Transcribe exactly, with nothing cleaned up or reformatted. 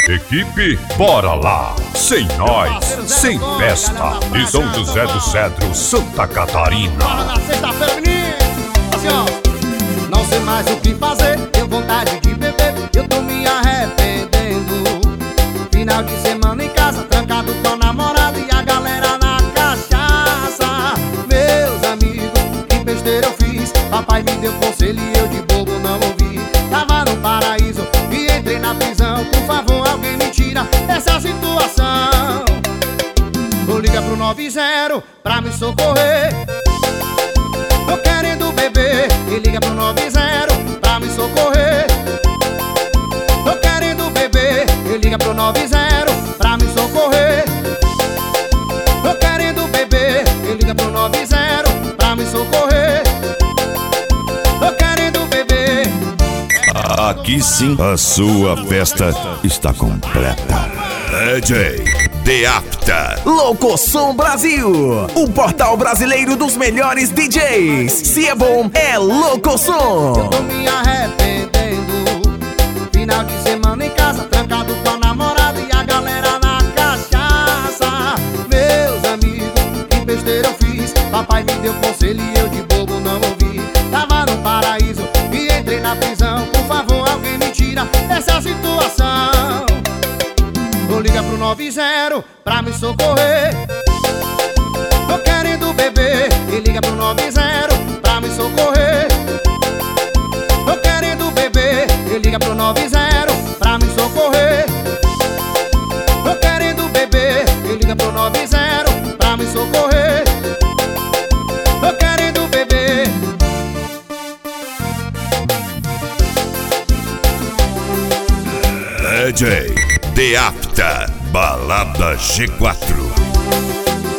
Equipe, bora lá! Sem nós, sem festa. De São José do Cedro, Santa Catarina. Na sexta-feira, menino, assim ó. Não sei mais o que fazer, tenho vontade de beber, eu tô me arrependendo. Final de semana em casa, trancado com a namorada e a galera na cachaça. Meus amigos, que besteira eu fiz. Papai me deu conselho e eu de bobo não ouvi. Tava no paraíso e entrei na prisão. Por favor, alguém me tira dessa situação. Vou ligar pro nove zero pra me socorrer. Tô querendo beber e liga pro nove zero pra me socorrer. Tô querendo beber e liga pro nove zero pra me socorrer. Tô querendo beber e liga pro nove zero pra me socorrer. Tô querendo beber. Aqui sim, a sua festa está completa. D J The Apta. Locosom Brasil, o portal brasileiro dos melhores D Js. Se é bom, é Locosom. Eu tô me arrependendo. Final de semana em casa, trancado com a namorada e a galera na cachaça. Meus amigos, que besteira eu fiz. Papai me deu conselho e eu de bobo não ouvi. Tava no paraíso e entrei na prisão. Por favor, alguém me tira dessa situação. Vou ligar pro nove zero pra me socorrer. Tô querendo beber e liga pro nove zero pra me socorrer. Tô querendo beber e liga pro nove zero pra me socorrer. Tô querendo beber e liga pro nove zero pra me socorrer. Tô querendo beber. D J The Apta, Balada G quatro.